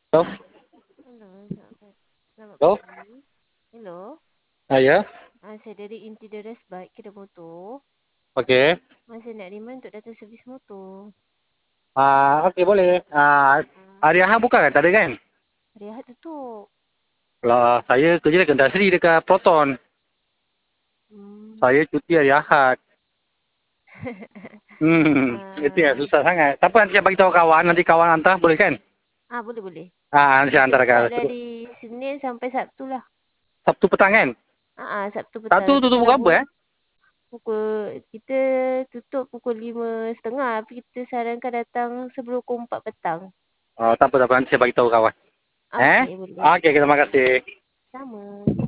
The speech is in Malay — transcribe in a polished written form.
Hello? Hello, selamat Hello? pagi. Hello, Ya, saya dari Interiors Bike, kedai motor. oke. Saya nak remind untuk datang servis motor. Oke, boleh. Hari Ahad buka kan? Tak ada kan? Hari Ahad tutup. Lah, saya kerja dekat industri dekat Proton. Hmm. Saya cuti hari Ahad. Itu ya Ah, susah sangat. Tak apa, nanti saya bagi tahu kawan. Nanti kawan hantar, boleh kan? boleh boleh. Nanti saya Kita hantar buka kat situ. dari Senin sampai Sabtu lah. Sabtu petang kan? Sabtu petang. Sabtu Tapi tutup kalau pukul apa kita tutup pukul 5:30. Tapi kita sarankan datang sebelum pukul 4 petang. Tak apa, tak apa. Nanti saya bagi tahu kawan. Okey, boleh. Oke, terima kasih. Sama.